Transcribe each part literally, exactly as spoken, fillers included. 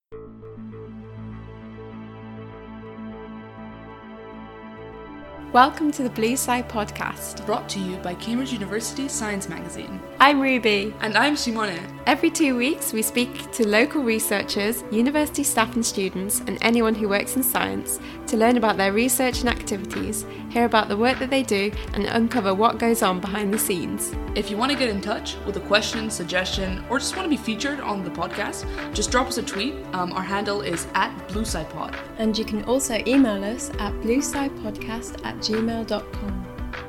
Welcome to the Blue Sky podcast, brought to you by Cambridge University Science Magazine. I'm Ruby. And I'm Simone. Every two weeks we speak to local researchers, university staff and students, and anyone who works in science to learn about their research and activities, hear about the work that they do, and uncover what goes on behind the scenes. If you want to get in touch with a question, suggestion, or just want to be featured on the podcast, just drop us a tweet. Um, our handle is at BlueSkyPod. And you can also email us at blueskypodcast at gmail dot com.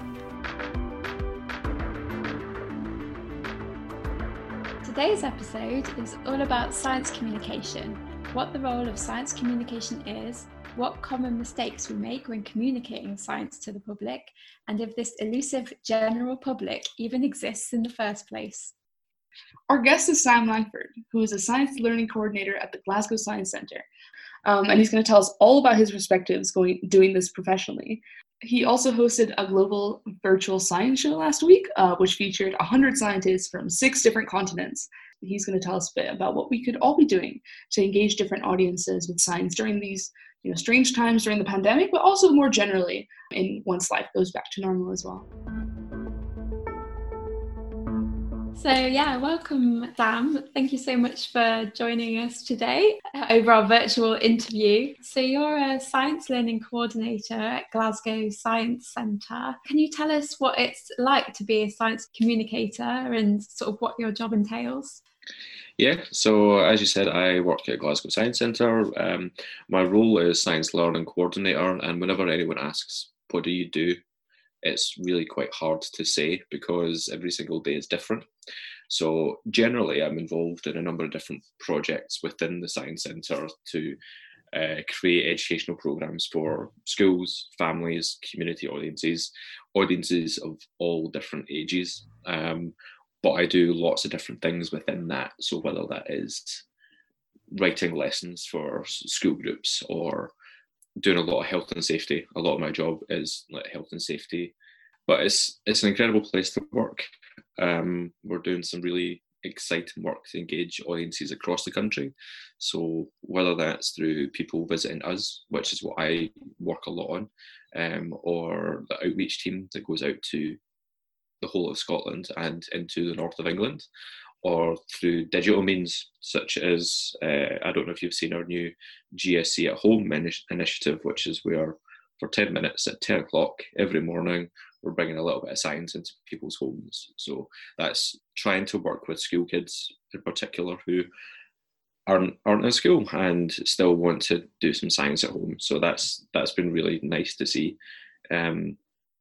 Today's episode is all about science communication, what the role of science communication is, what common mistakes we make when communicating science to the public, and if this elusive general public even exists in the first place. Our guest is Sam Langford, who is a science learning coordinator at the Glasgow Science Centre, um, and he's going to tell us all about his perspectives going doing this professionally. He also hosted a global virtual science show last week, uh, which featured one hundred scientists from six different continents. He's going to tell us a bit about what we could all be doing to engage different audiences with science during these you know, strange times during the pandemic, but also more generally in once life goes back to normal as well. So yeah, welcome Sam. Thank you so much for joining us today over our virtual interview. So you're a science learning coordinator at Glasgow Science Centre. Can you tell us what it's like to be a science communicator and sort of what your job entails? Yeah, so as you said, I work at Glasgow Science Centre. Um, my role is science learning coordinator, and whenever anyone asks, what do you do? It's really quite hard to say because every single day is different. So generally, I'm involved in a number of different projects within the Science Centre to uh, create educational programmes for schools, families, community audiences, audiences of all different ages. Um, but I do lots of different things within that. So whether that is writing lessons for school groups or doing a lot of health and safety. A lot of my job is like health and safety, but it's it's an incredible place to work. Um, we're doing some really exciting work to engage audiences across the country. So whether that's through people visiting us, which is what I work a lot on, um, or the outreach team that goes out to the whole of Scotland and into the north of England, or through digital means such as, uh, I don't know if you've seen our new G S C at Home initiative, which is where for ten minutes at ten o'clock every morning, we're bringing a little bit of science into people's homes. So that's trying to work with school kids in particular who aren't, aren't in school and still want to do some science at home. So that's that's been really nice to see. Um,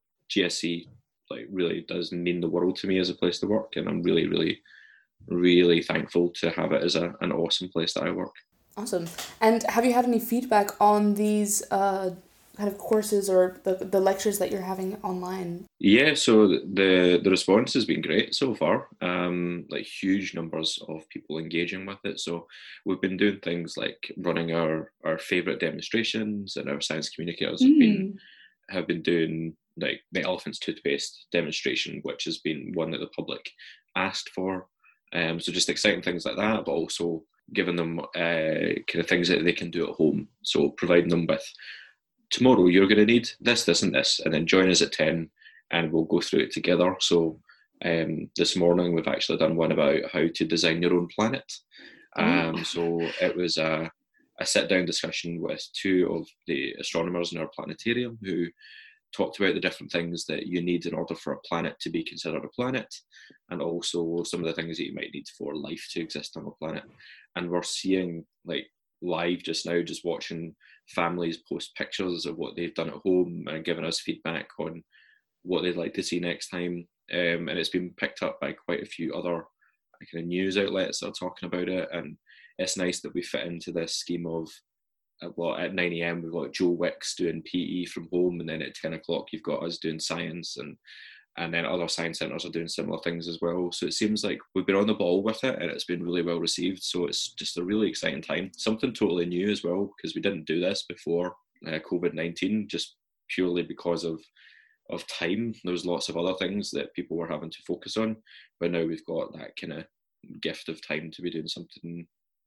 G S C like really does mean the world to me as a place to work, and I'm really, really really thankful to have it as a, an awesome place that I work. Awesome. And have you had any feedback on these uh, kind of courses or the, the lectures that you're having online? Yeah, so the the response has been great so far. Um, like huge numbers of people engaging with it. So we've been doing things like running our, our favourite demonstrations, and our science communicators have mm. been have been doing like the elephant's toothpaste demonstration, which has been one that the public asked for. Um, so just exciting things like that, but also giving them uh, kind of things that they can do at home. So providing them with, tomorrow you're going to need this, this and this, and then join us at ten and we'll go through it together. So um, this morning we've actually done one about how to design your own planet. Um, oh. So it was a, a sit-down discussion with two of the astronomers in our planetarium who talked about the different things that you need in order for a planet to be considered a planet, and also some of the things that you might need for life to exist on a planet. And we're seeing like live just now, just watching families post pictures of what they've done at home and giving us feedback on what they'd like to see next time. Um, and it's been picked up by quite a few other kind of news outlets that are talking about it. And it's nice that we fit into this scheme of, well, at nine a.m. we've got Joe Wicks doing P E from home, and then at ten o'clock you've got us doing science, and and then other science centres are doing similar things as well. So it seems like we've been on the ball with it, and it's been really well received. So it's just a really exciting time. Something totally new as well, because we didn't do this before uh, COVID nineteen, just purely because of of time. There was lots of other things that people were having to focus on, but now we've got that kind of gift of time to be doing something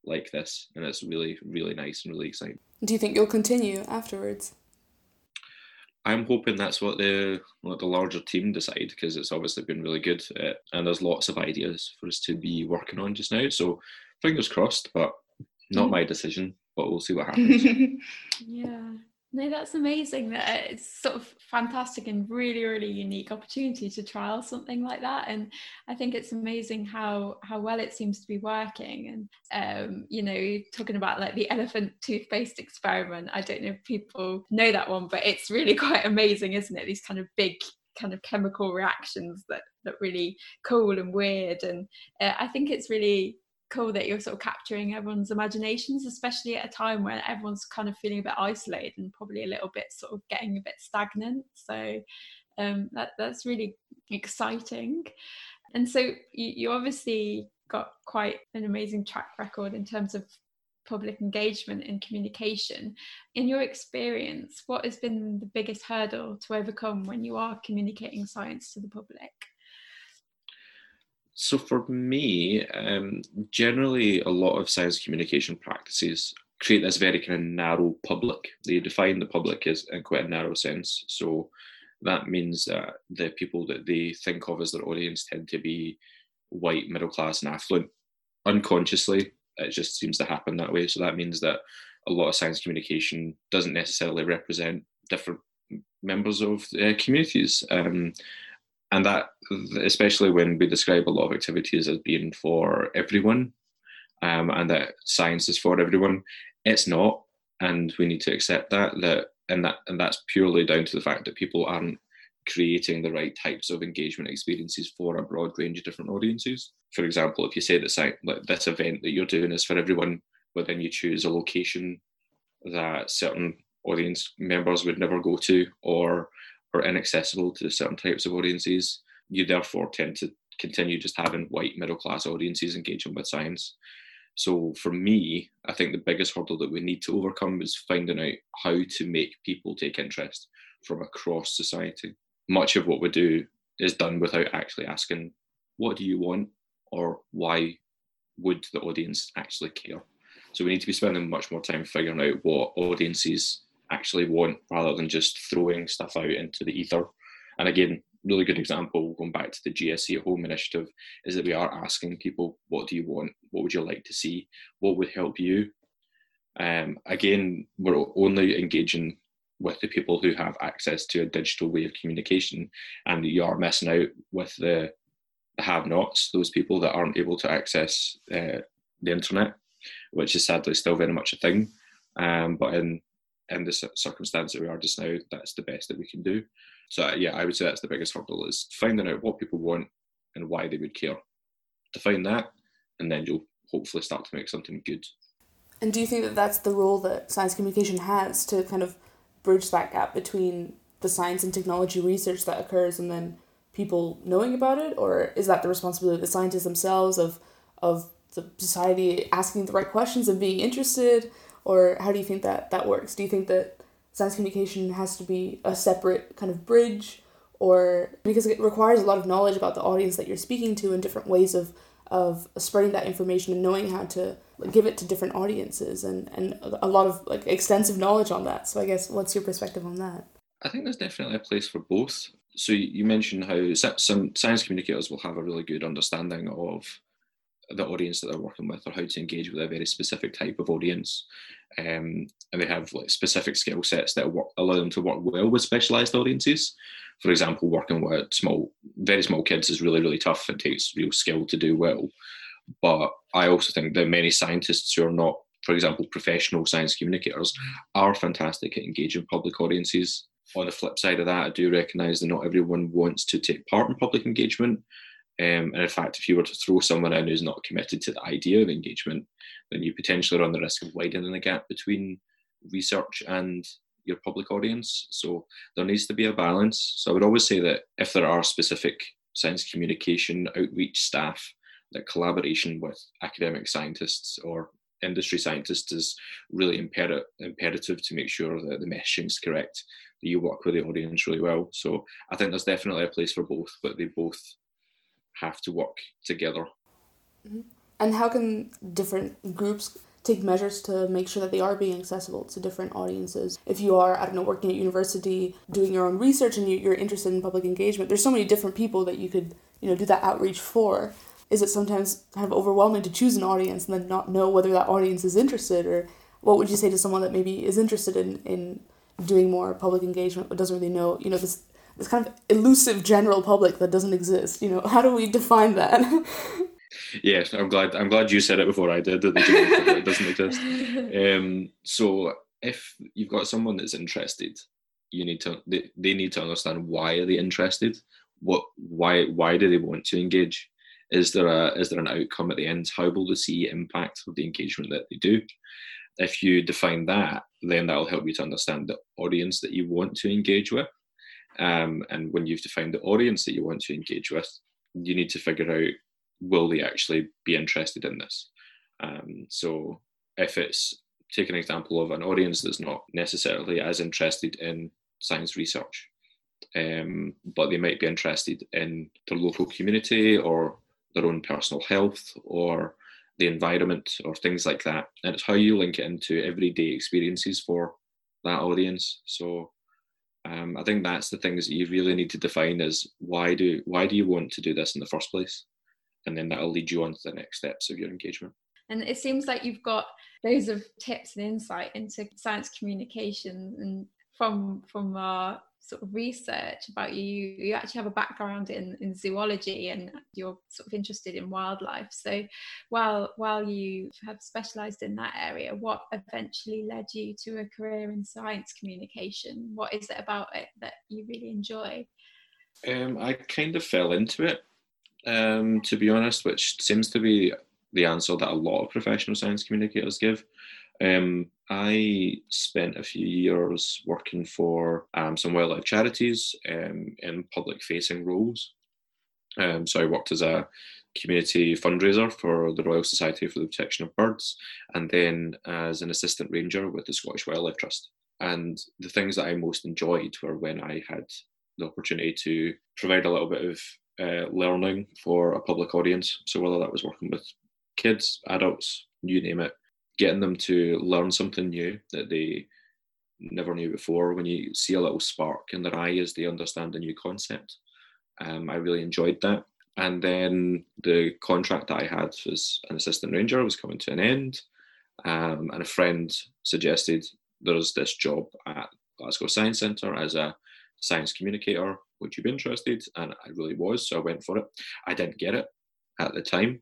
like this, and it's really, really nice and really exciting. Do you think you'll continue afterwards? I'm hoping that's what the what the larger team decide, because it's obviously been really good, uh, and there's lots of ideas for us to be working on just now. So fingers crossed, but not my decision. But we'll see what happens. Yeah. No, that's amazing. That it's sort of fantastic and really, really unique opportunity to trial something like that. And I think it's amazing how how well it seems to be working. And um, you know, talking about like the elephant toothpaste experiment. I don't know if people know that one, but it's really quite amazing, isn't it? These kind of big kind of chemical reactions that that really cool and weird. And uh, I think it's really cool that you're sort of capturing everyone's imaginations, especially at a time when everyone's kind of feeling a bit isolated and probably a little bit sort of getting a bit stagnant. So um, that that's really exciting. And so you, you obviously got quite an amazing track record in terms of public engagement and communication. In your experience, what has been the biggest hurdle to overcome when you are communicating science to the public? So for me, um, generally a lot of science communication practices create this very kind of narrow public. They define the public as in quite a narrow sense. So that means that the people that they think of as their audience tend to be white, middle class and affluent. Unconsciously, it just seems to happen that way. So that means that a lot of science communication doesn't necessarily represent different members of uh, communities. Um, And that, especially when we describe a lot of activities as being for everyone, um, and that science is for everyone, it's not, and we need to accept that. That and that and that's purely down to the fact that people aren't creating the right types of engagement experiences for a broad range of different audiences. For example, if you say that science, like this event that you're doing is for everyone, but then you choose a location that certain audience members would never go to, or or inaccessible to certain types of audiences, you therefore tend to continue just having white middle class audiences engaging with science. So for me, I think the biggest hurdle that we need to overcome is finding out how to make people take interest from across society. Much of what we do is done without actually asking, what do you want, or why would the audience actually care? So we need to be spending much more time figuring out what audiences actually want, rather than just throwing stuff out into the ether. And again, really good example, going back to the G S C at Home initiative, is that we are asking people, what do you want? What would you like to see? What would help you? Um, again, we're only engaging with the people who have access to a digital way of communication, and you are missing out with the, the have-nots, those people that aren't able to access uh, the internet, which is sadly still very much a thing. Um, but in in the circumstance that we are just now, that's the best that we can do. So yeah, I would say that's the biggest hurdle, is finding out what people want and why they would care. Define that, and then you'll hopefully start to make something good. And do you think that that's the role that science communication has, to kind of bridge that gap between the science and technology research that occurs and then people knowing about it? Or is that the responsibility of the scientists themselves, of of the society asking the right questions and being interested? Or how do you think that that works? Do you think that science communication has to be a separate kind of bridge, or because it requires a lot of knowledge about the audience that you're speaking to and different ways of of spreading that information and knowing how to give it to different audiences, and, and a lot of like extensive knowledge on that. So I guess, what's your perspective on that? I think there's definitely a place for both. So you mentioned how some science communicators will have a really good understanding of the audience that they're working with, or how to engage with a very specific type of audience, um, and they have like specific skill sets that work, allow them to work well with specialised audiences. For example, working with small, very small kids is really, really tough. It takes real skill to do well. But I also think that many scientists who are not, for example, professional science communicators, are fantastic at engaging public audiences. On the flip side of that, I do recognise that not everyone wants to take part in public engagement. Um, and in fact, if you were to throw someone in who's not committed to the idea of engagement, then you potentially run the risk of widening the gap between research and your public audience. So there needs to be a balance. So I would always say that if there are specific science communication outreach staff, that collaboration with academic scientists or industry scientists is really imperative, imperative to make sure that the messaging is correct, that you work with the audience really well. So I think there's definitely a place for both, but they both have to work together. Mm-hmm. And how can different groups take measures to make sure that they are being accessible to different audiences? If you are, I don't know, working at university, doing your own research, and you, you're interested in public engagement, there's so many different people that you could, you know, do that outreach for. Is it sometimes kind of overwhelming to choose an audience and then not know whether that audience is interested? Or what would you say to someone that maybe is interested in, in doing more public engagement but doesn't really know, you know, this this kind of elusive general public that doesn't exist? You know, how do we define that? Yes, I'm glad. I'm glad you said it before I did, that the general public doesn't exist. Um, so if you've got someone that's interested, you need to. They, they need to understand why are they interested. What? Why? Why do they want to engage? Is there a? Is there an outcome at the end? How will they see impact of the engagement that they do? If you define that, then that'll help you to understand the audience that you want to engage with. Um, and when you've defined the audience that you want to engage with, you need to figure out, will they actually be interested in this? Um, so if it's, take an example of an audience that's not necessarily as interested in science research, um, but they might be interested in their local community or their own personal health or the environment or things like that. And it's how you link it into everyday experiences for that audience. So um, I think that's the things that you really need to define is why do why do you want to do this in the first place? And then that'll lead you on to the next steps of your engagement. And it seems like you've got loads of tips and insight into science communication. And from from our sort of research about you, you actually have a background in, in zoology, and you're sort of interested in wildlife. So while while you have specialised in that area, what eventually led you to a career in science communication? What is it about it that you really enjoy? Um, I kind of fell into it. Um, to be honest, which seems to be the answer that a lot of professional science communicators give. Um, I spent a few years working for um, some wildlife charities um, in public-facing roles. Um, so I worked as a community fundraiser for the Royal Society for the Protection of Birds, and then as an assistant ranger with the Scottish Wildlife Trust. And the things that I most enjoyed were when I had the opportunity to provide a little bit of Uh, learning for a public audience. So whether that was working with kids, adults, you name it, getting them to learn something new that they never knew before. When you see a little spark in their eye as they understand a new concept, um, I really enjoyed that. And then the contract that I had as an assistant ranger was coming to an end, um, and a friend suggested there's this job at Glasgow Science Centre as a science communicator. Would you be interested? And I really was, so I went for it. I didn't get it at the time.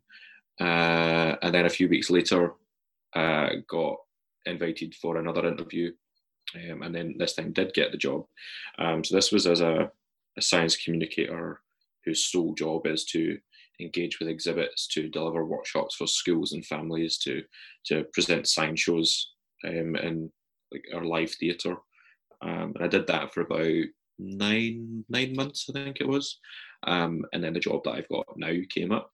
Uh, and then a few weeks later, uh, got invited for another interview. Um, and then this time did get the job. Um, so this was as a, a science communicator whose sole job is to engage with exhibits, to deliver workshops for schools and families, to to present science shows um, in like our live theatre. Um, and I did that for about nine nine months, I think it was. Um, and then the job that I've got now came up,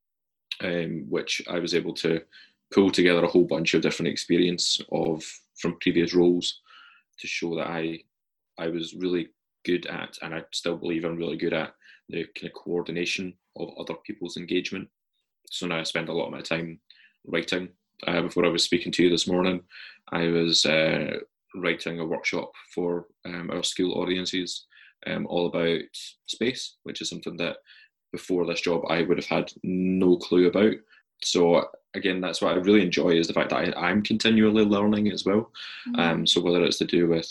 um, which I was able to pull together a whole bunch of different experience of from previous roles to show that I I was really good at, and I still believe I'm really good at, the kind of coordination of other people's engagement. So now I spend a lot of my time writing. Uh, before I was speaking to you this morning, I was uh, writing a workshop for um, our school audiences um, all about space, which is something that before this job I would have had no clue about. So again, that's what I really enjoy, is the fact that I, I'm continually learning as well. Mm-hmm. Um, so whether it's to do with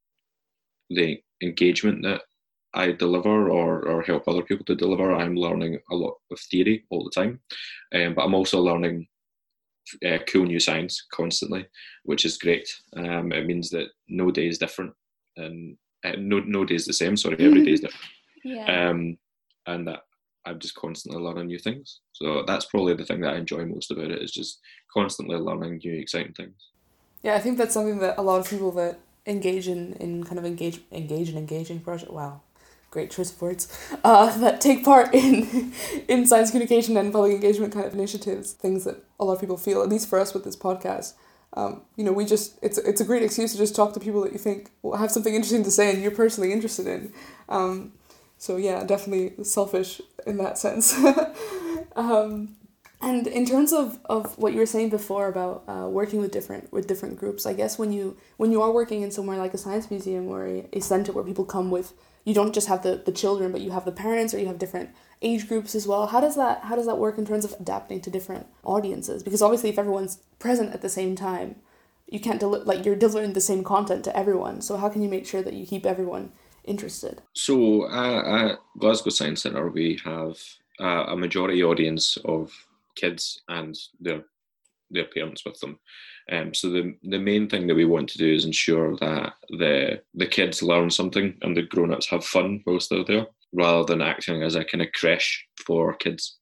the engagement that I deliver or, or help other people to deliver, I'm learning a lot of theory all the time. Um, but I'm also learning uh, cool new science constantly, which is great. Um, it means that no day is different, and uh, no no day is the same. Sorry, every day is different. Yeah. Um, and that I'm just constantly learning new things. So that's probably the thing that I enjoy most about it, is just constantly learning new exciting things. Yeah, I think that's something that a lot of people that engage in, in kind of engage engage in engaging project. Wow. Great choice of words, uh, that take part in in science communication and public engagement kind of initiatives, things that a lot of people feel, at least for us with this podcast. Um, you know, we just, it's it's a great excuse to just talk to people that you think will have something interesting to say and you're personally interested in. Um, so yeah, definitely selfish in that sense. um, And in terms of, of what you were saying before about uh, working with different with different groups, I guess when you when you are working in somewhere like a science museum or a, a center where people come with, you don't just have the, the children, but you have the parents, or you have different age groups as well. How does that how does that work in terms of adapting to different audiences? Because obviously, if everyone's present at the same time, you can't deli- like you're delivering the same content to everyone. So how can you make sure that you keep everyone interested? So uh, at Glasgow Science Centre, we have uh, a majority audience of kids and their their parents with them. Um, so the the main thing that we want to do is ensure that the the kids learn something and the grown-ups have fun whilst they're there, rather than acting as a kind of creche for kids.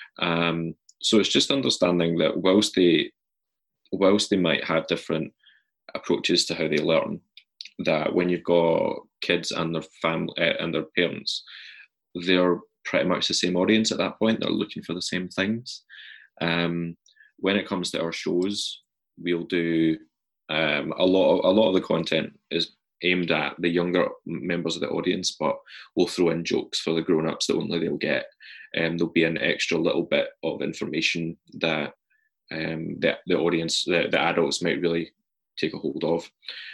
Um, so it's just understanding that whilst they whilst they might have different approaches to how they learn, that when you've got kids and their family uh, and their parents, they're pretty much the same audience at that point. They're looking for the same things. Um, when it comes to our shows, we'll do um, a lot. Of, a lot of the content is aimed at the younger members of the audience, but we'll throw in jokes for the grown-ups that only they'll get. And um, there'll be an extra little bit of information that um, the, the audience, the, the adults might really take a hold of.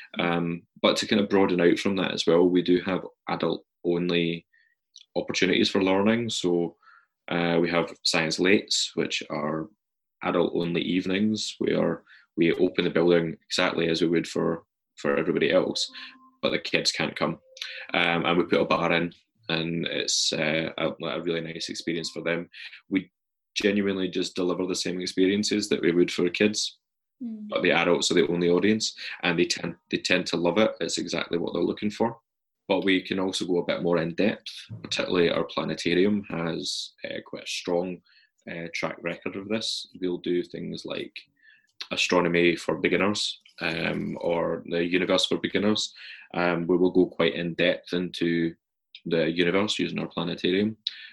Um, but to kind of broaden out from that as well, we do have adult-only opportunities for learning. So uh, we have Science Lates, which are adult-only evenings where we open the building exactly as we would for, for everybody else, but the kids can't come. Um, and we put a bar in, and it's uh, a, a really nice experience for them. We genuinely just deliver the same experiences that we would for kids, mm. but the adults are the only audience, and they tend, they tend to love it. It's exactly what they're looking for. But we can also go a bit more in depth. Particularly our planetarium has uh, quite a strong uh, track record of this. We'll do things like astronomy for beginners, um, or the universe for beginners. Um, we will go quite in depth into the universe using our planetarium,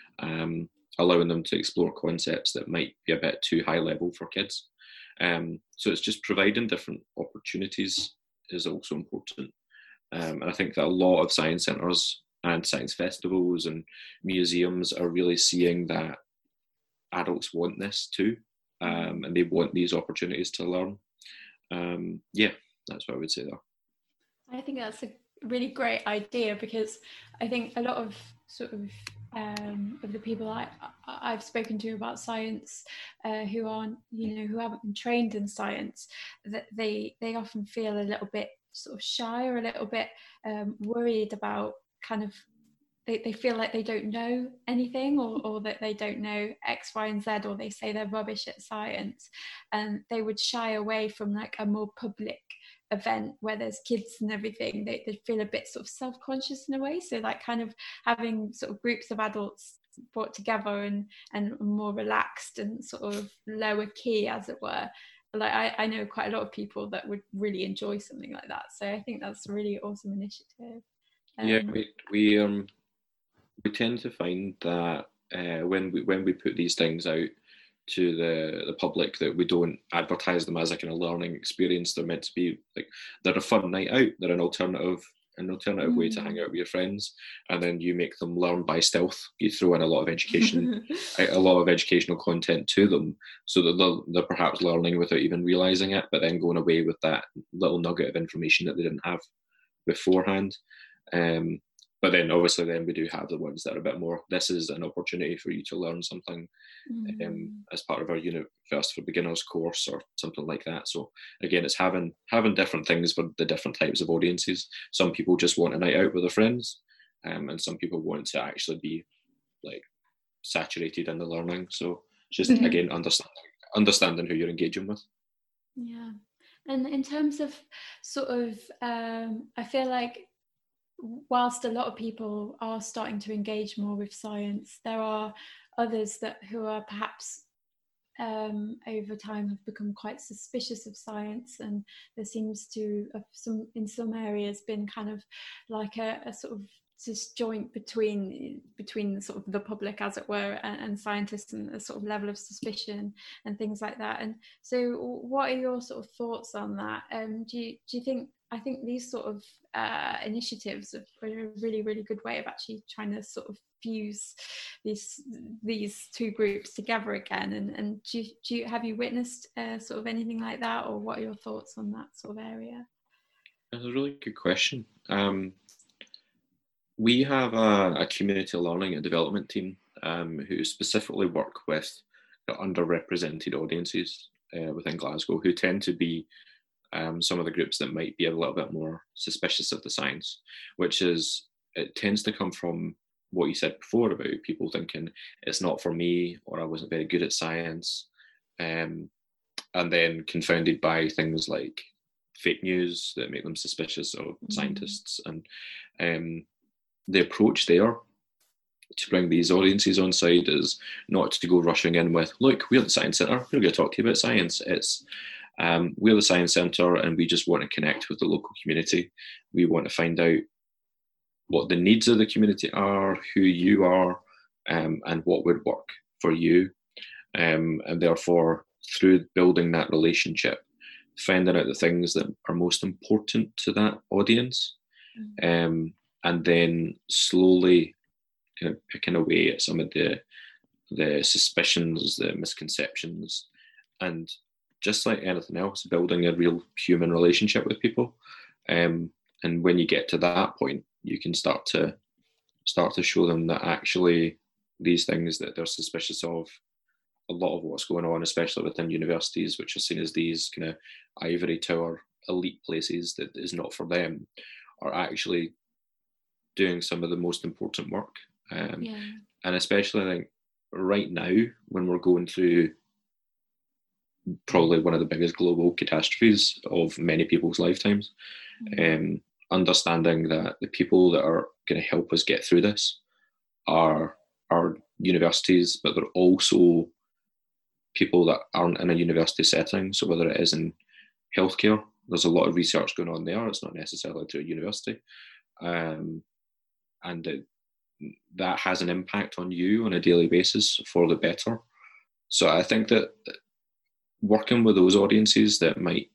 um, allowing them to explore concepts that might be a bit too high level for kids. Um, so it's just providing different opportunities is also important. Um, and I think that a lot of science centres and science festivals and museums are really seeing that adults want this too, um, and they want these opportunities to learn. Um, yeah, that's what I would say there. I think that's a really great idea, because I think a lot of sort of um, of the people I, I've spoken to about science, uh, who aren't, you know, who haven't been trained in science, that they they often feel a little bit sort of shy or a little bit um, worried about kind of, they, they feel like they don't know anything, or, or that they don't know X, Y, and Z, or they say they're rubbish at science, and they would shy away from like a more public event where there's kids and everything. They, they feel a bit sort of self-conscious in a way. So like kind of having sort of groups of adults brought together and and more relaxed and sort of lower key, as it were. Like I, I know quite a lot of people that would really enjoy something like that. So I think that's a really awesome initiative. Um, yeah, we we um we tend to find that uh, when we when we put these things out to the the public, that we don't advertise them as a kind of learning experience. They're meant to be like, they're a fun night out. They're an alternative an alternative mm. way to hang out with your friends, and then you make them learn by stealth. You throw in a lot of education, a lot of educational content to them, so that they're, they're perhaps learning without even realizing it, but then going away with that little nugget of information that they didn't have beforehand. Um, but then obviously then we do have the ones that are a bit more, this is an opportunity for you to learn something mm. um, as part of our Universe for Beginners course or something like that. So again, it's having having different things for the different types of audiences. Some people just want a night out with their friends, um, and some people want to actually be like saturated in the learning. So just mm-hmm. again, understanding understanding who you're engaging with. Yeah. And in terms of sort of, um, I feel like whilst a lot of people are starting to engage more with science, there are others that who are perhaps um, over time have become quite suspicious of science, and there seems to have some in some areas been kind of like a, a sort of disjoint between between sort of the public, as it were, and, and scientists, and a sort of level of suspicion and things like that. And so, what are your sort of thoughts on that? Um, do you do you think? I think these sort of uh, initiatives are a really, really good way of actually trying to sort of fuse these these two groups together again. And and do you, do you have you witnessed uh, sort of anything like that, or what are your thoughts on that sort of area? That's a really good question. Um, we have a, a community learning and development team um, who specifically work with the underrepresented audiences uh, within Glasgow, who tend to be um, some of the groups that might be a little bit more suspicious of the science, which is, it tends to come from what you said before about people thinking it's not for me, or I wasn't very good at science, um, and then confounded by things like fake news that make them suspicious of mm-hmm. scientists. And um, the approach there to bring these audiences on side is not to go rushing in with, look, we're the Science Centre, we're going to talk to you about science. It's um, we're the Science Centre and we just want to connect with the local community. We want to find out what the needs of the community are, who you are, um, and what would work for you. Um, and therefore, through building that relationship, finding out the things that are most important to that audience, mm-hmm. um, and then slowly kind of picking away at some of the the suspicions, the misconceptions, and just like anything else, building a real human relationship with people. Um, and when you get to that point, you can start to start to show them that actually these things that they're suspicious of, a lot of what's going on, especially within universities, which are seen as these kind of ivory tower elite places that is not for them, are actually doing some of the most important work. Um, yeah. And especially, I think, right now, when we're going through probably one of the biggest global catastrophes of many people's lifetimes, mm-hmm. um, understanding that the people that are going to help us get through this are, are universities, but they're also people that aren't in a university setting. So whether it is in healthcare, there's a lot of research going on there. It's not necessarily to a university. Um, and it, that has an impact on you on a daily basis for the better. So I think that working with those audiences that might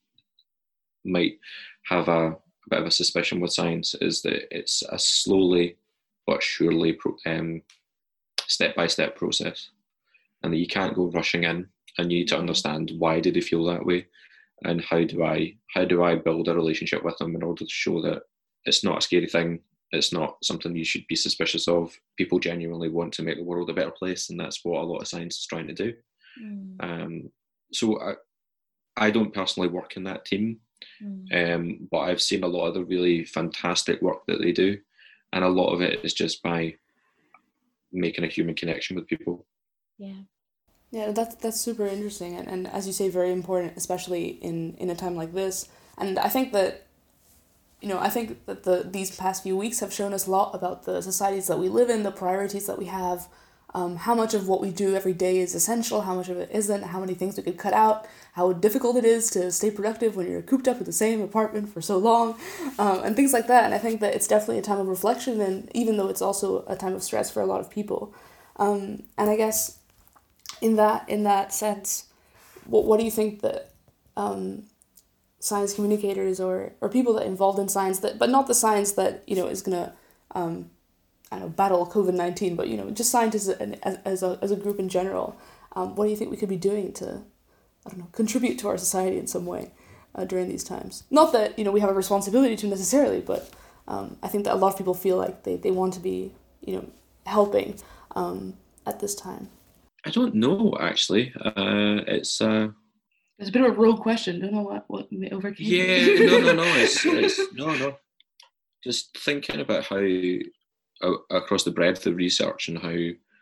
might have a, a bit of a suspicion with science is that it's a slowly but surely pro, um, step-by-step process, and that you can't go rushing in, and you need to understand why do they feel that way, and how do I how do I build a relationship with them in order to show that it's not a scary thing, it's not something you should be suspicious of. People genuinely want to make the world a better place, and that's what a lot of science is trying to do. Mm. Um, so I, I don't personally work in that team, mm. um, but I've seen a lot of the really fantastic work that they do, and a lot of it is just by making a human connection with people. Yeah. Yeah, that's that's super interesting, and, and as you say, very important, especially in, in a time like this. And I think that, you know, I think that the these past few weeks have shown us a lot about the societies that we live in, the priorities that we have, um, how much of what we do every day is essential, how much of it isn't, how many things we could cut out, how difficult it is to stay productive when you're cooped up in the same apartment for so long, um, and things like that. And I think that it's definitely a time of reflection, and even though it's also a time of stress for a lot of people. Um, and I guess in that in that sense, what what do you think that um, science communicators or, or people that are involved in science, that but not the science that, you know, is gonna um, I don't know, battle COVID nineteen, but, you know, just scientists as as a as a group in general, um, what do you think we could be doing to, I don't know, contribute to our society in some way uh, during these times? Not that, you know, we have a responsibility to necessarily, but um, I think that a lot of people feel like they, they want to be, you know, helping um, at this time. I don't know, actually. Uh, it's uh, it's a bit of a rogue question. Don't know what what may overcame. Yeah, no, no, no. It's, it's no, no. Just thinking about how uh, across the breadth of research and how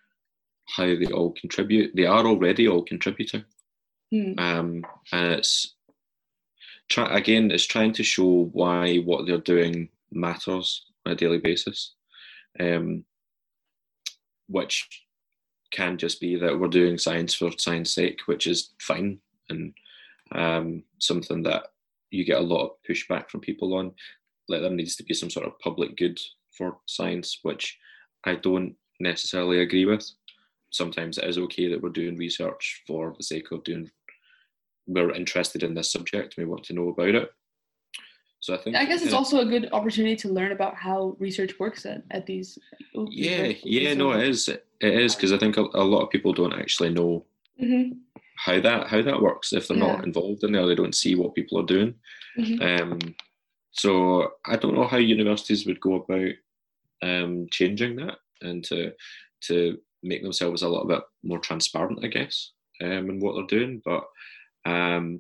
how they all contribute. They are already all contributing. Hmm. Um, and it's try again. It's trying to show why what they're doing matters on a daily basis, um, which can just be that we're doing science for science sake, which is fine, and um, something that you get a lot of pushback from people on. Like, there needs to be some sort of public good for science, which I don't necessarily agree with. Sometimes it is okay that we're doing research for the sake of doing, we're interested in this subject, we want to know about it. So I think I guess it's uh, also a good opportunity to learn about how research works at, at these. Yeah, yeah, no, it is. It is, because I think a, a lot of people don't actually know mm-hmm. how that how that works. If they're Yeah. not involved in there, they don't see what people are doing. Mm-hmm. Um, so I don't know how universities would go about um, changing that and to to make themselves a little bit more transparent, I guess, um, in what they're doing. But um,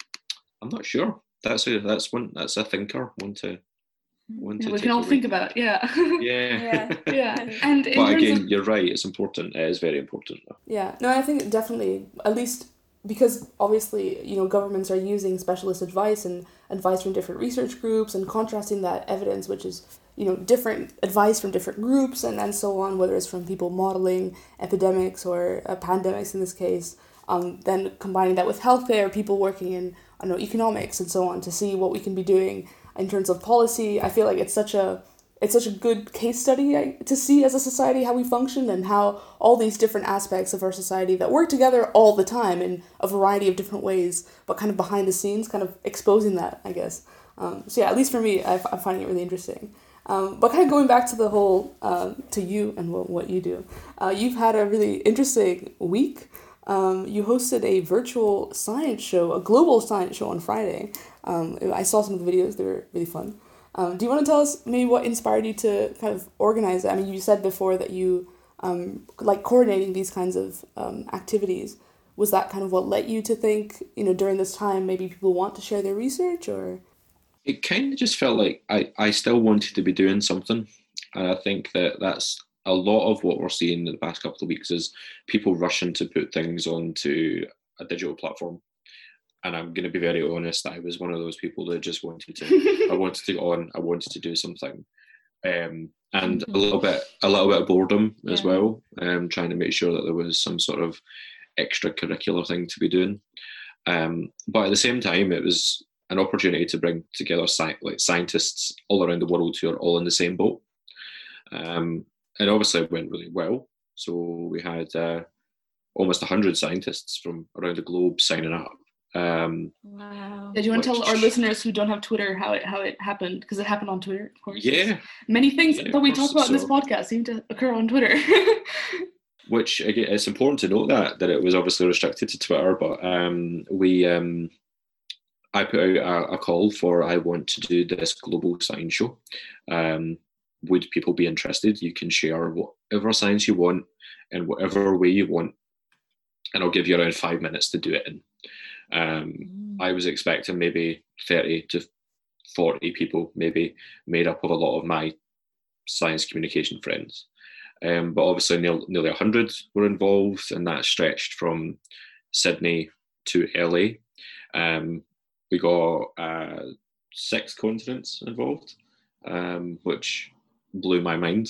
I'm not sure. That's a that's one that's a thinker one to one Yeah, to we take can all away. think about, yeah. Yeah. Yeah. Yeah. And in But terms again, of, you're right. It's important. It is very important. Yeah, no, I think definitely, at least because obviously, you know, governments are using specialist advice and advice from different research groups and contrasting that evidence, which is, you know, different advice from different groups and, and so on, whether it's from people modeling epidemics or uh, pandemics in this case, um, then combining that with healthcare, people working in, I don't know, economics and so on to see what we can be doing in terms of policy. I feel like it's such a It's such a good case study to see as a society how we function and how all these different aspects of our society that work together all the time in a variety of different ways, but kind of behind the scenes, kind of exposing that, I guess. Um, so yeah, at least for me, I, I'm finding it really interesting. Um, but kind of going back to the whole, uh, to you and what, what you do, uh, you've had a really interesting week. Um, you hosted a virtual science show, a global science show on Friday. Um, I saw some of the videos, they were really fun. Um, do you want to tell us maybe what inspired you to kind of organize it? I mean, you said before that you um, like coordinating these kinds of um, activities. Was that kind of what led you to think, you know, during this time, maybe people want to share their research or? It kind of just felt like I, I still wanted to be doing something. And I think that that's a lot of what we're seeing in the past couple of weeks is people rushing to put things onto a digital platform. And I'm going to be very honest, I was one of those people that just wanted to, I wanted to go on, I wanted to do something. Um, and Mm-hmm. a little bit, a little bit of boredom Yeah. as well, um, trying to make sure that there was some sort of extracurricular thing to be doing. Um, but at the same time, it was an opportunity to bring together sci- like scientists all around the world who are all in the same boat. Um, and obviously it went really well. So we had uh, almost one hundred scientists from around the globe signing up. Um, Wow. yeah, do you want to tell which- our listeners who don't have Twitter how it how it happened? Because it happened on Twitter, of course. yeah, Many things Yeah, that we of talk course. about in this So- podcast seem to occur on Twitter. which again, it's important to note that that it was obviously restricted to Twitter, but um, we um, I put out a, a call for I want to do this global science show. Um, would people be interested? You can share whatever science you want in whatever way you want, and I'll give you around five minutes to do it in. Um, Mm. I was expecting maybe thirty to forty people, maybe made up of a lot of my science communication friends. Um, but obviously nearly, nearly one hundred were involved, and that stretched from Sydney to L A. Um, we got uh, six continents involved, um, which blew my mind.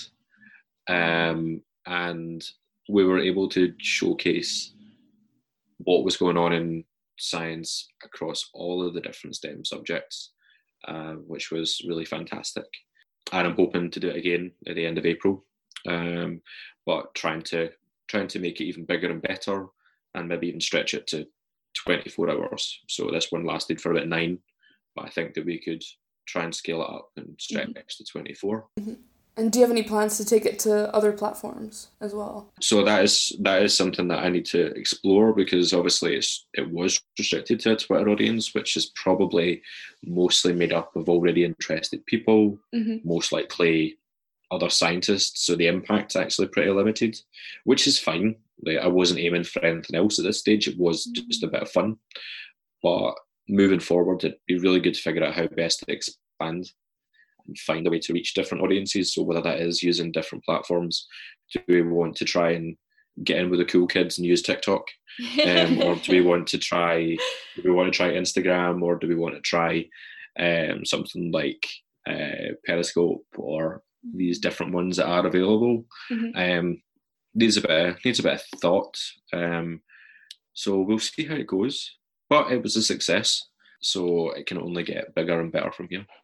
Um, and we were able to showcase what was going on in science across all of the different STEM subjects, uh, which was really fantastic. And I'm hoping to do it again at the end of April. Um, but trying to trying to make it even bigger and better, and maybe even stretch it to twenty-four hours. So this one lasted for about nine, but I think that we could try and scale it up and stretch Mm-hmm. it to twenty-four. Mm-hmm. And do you have any plans to take it to other platforms as well? So that is that is something that I need to explore, because obviously it's it was restricted to a Twitter audience, which is probably mostly made up of already interested people, Mm-hmm. most likely other scientists. So the impact's actually pretty limited, which is fine. Like, I wasn't aiming for anything else at this stage. It was just a bit of fun. But moving forward, it'd be really good to figure out how best to expand and find a way to reach different audiences. So whether that is using different platforms, do we want to try and get in with the cool kids and use TikTok, um, or do we want to try? Do we want to try Instagram, or do we want to try um, something like uh, Periscope or these different ones that are available? Mm-hmm. Um, needs a bit of, needs a bit of thought. Um, so we'll see how it goes. But it was a success, so it can only get bigger and better from here.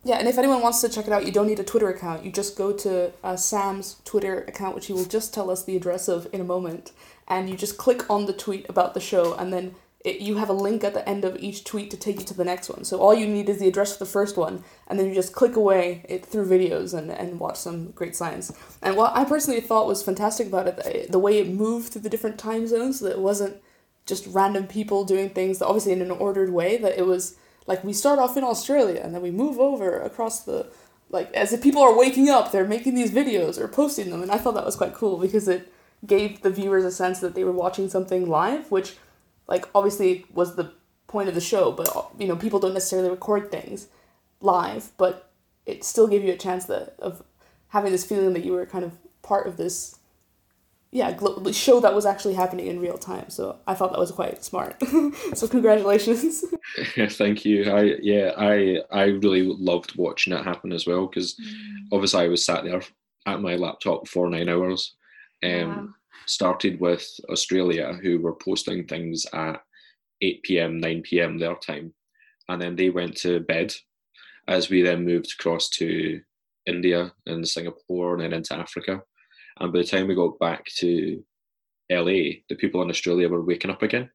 Yeah, and if anyone wants to check it out, you don't need a Twitter account. You just go to uh, Sam's Twitter account, which he will just tell us the address of in a moment, and you just click on the tweet about the show, and then it, you have a link at the end of each tweet to take you to the next one. So all you need is the address for the first one, and then you just click away it through videos and, and watch some great science. And what I personally thought was fantastic about it, the way it moved through the different time zones, so that it wasn't just random people doing things, that obviously in an ordered way, that it was like we start off in Australia and then we move over across the, like as if people are waking up, they're making these videos or posting them. And I thought that was quite cool because it gave the viewers a sense that they were watching something live, which like obviously was the point of the show, but you know, people don't necessarily record things live, but it still gave you a chance that of having this feeling that you were kind of part of this yeah, glo- show that was actually happening in real time. So I thought that was quite smart. So congratulations. Thank you. I yeah, I I really loved watching it happen as well, because mm. obviously I was sat there at my laptop for nine hours. Um, wow. Started with Australia, who were posting things at eight p.m, nine p.m. their time, and then they went to bed as we then moved across to India and Singapore and then into Africa. And by the time we got back to L A, the people in Australia were waking up again.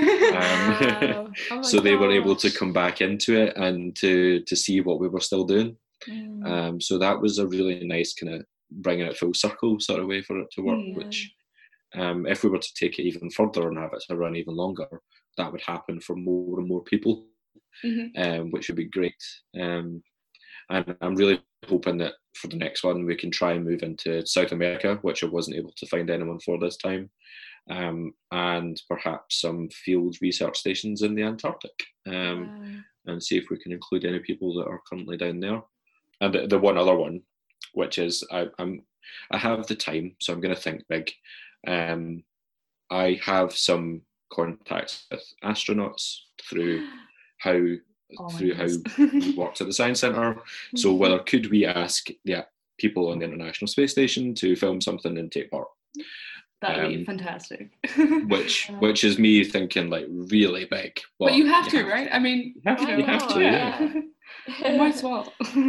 Wow. Um, oh so gosh. they were able to come back into it and to to see what we were still doing. Mm. Um, so that was a really nice kind of bringing it full circle sort of way for it to work, yeah. which um, if we were to take it even further and have it to run even longer, that would happen for more and more people, mm-hmm. um, which would be great. Um, and I'm really hoping that for the next one we can try and move into South America, which I wasn't able to find anyone for this time, um, and perhaps some field research stations in the Antarctic, um, wow. and see if we can include any people that are currently down there. And the, the one other one, which is I, I'm I have the time, so I'm going to think big. Um, I have some contacts with astronauts through how. Oh through how we worked at the Science Centre. So whether could we ask yeah, people on the International Space Station to film something and take part? That would um, be fantastic. which which is me thinking like really big. But, but you have you to, have right? To. I mean, you have to. You have to yeah. yeah. You might as well.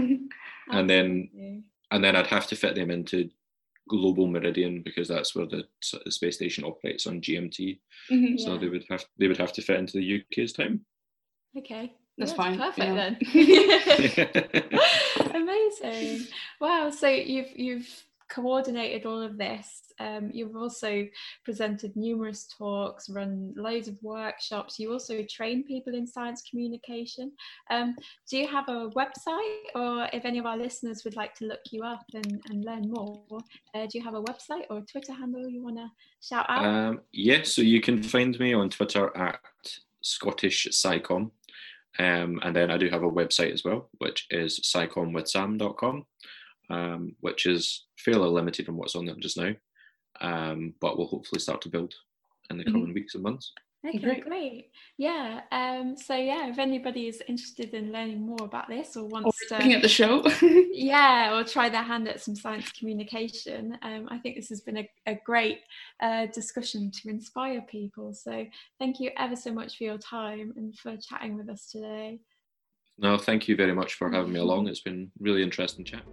and then and then I'd have to fit them into Global Meridian, because that's where the, the space station operates on G M T. Mm-hmm. So yeah. they would have they would have to fit into the U K's time. Okay. That's yeah, fine. Perfect yeah. then. Amazing. Wow. So you've you've coordinated all of this. Um, you've also presented numerous talks, run loads of workshops. You also train people in science communication. Um, do you have a website, or if any of our listeners would like to look you up and, and learn more, uh, do you have a website or a Twitter handle you want to shout out? Um, yes, yeah, so you can find me on Twitter at Scottish SciComm. Um, and then I do have a website as well, which is sci com with sam dot com, um, which is fairly limited on what's on there just now, um, but we'll hopefully start to build in the coming mm-hmm. weeks and months. Okay, great. great. Yeah. Um, so yeah, if anybody is interested in learning more about this or wants or looking to at the show, yeah, or try their hand at some science communication, um, I think this has been a, a great uh, discussion to inspire people. So thank you ever so much for your time and for chatting with us today. No, thank you very much for having me along. It's been really interesting chat.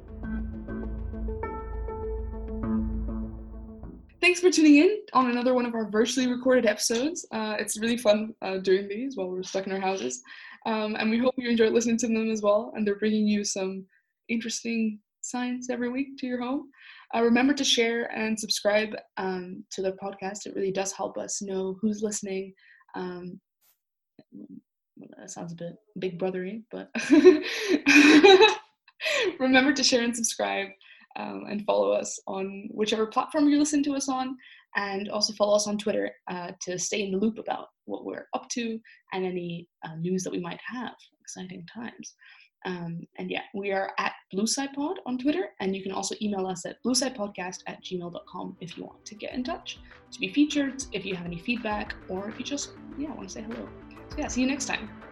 Thanks for tuning in on another one of our virtually recorded episodes. Uh, it's really fun uh, doing these while we're stuck in our houses. Um, and we hope you enjoyed listening to them as well. And they're bringing you some interesting science every week to your home. Uh, remember to share and subscribe um, to the podcast. It really does help us know who's listening. Um, that sounds a bit big brothery, but remember to share and subscribe. Um, and follow us on whichever platform you listen to us on, and also follow us on Twitter uh, to stay in the loop about what we're up to and any uh, news that we might have. Exciting times. Um, and yeah, we are at BlueSciPod on Twitter, and you can also email us at bluescipodcast at gmail dot com if you want to get in touch, to be featured, if you have any feedback, or if you just yeah want to say hello. So yeah, see you next time.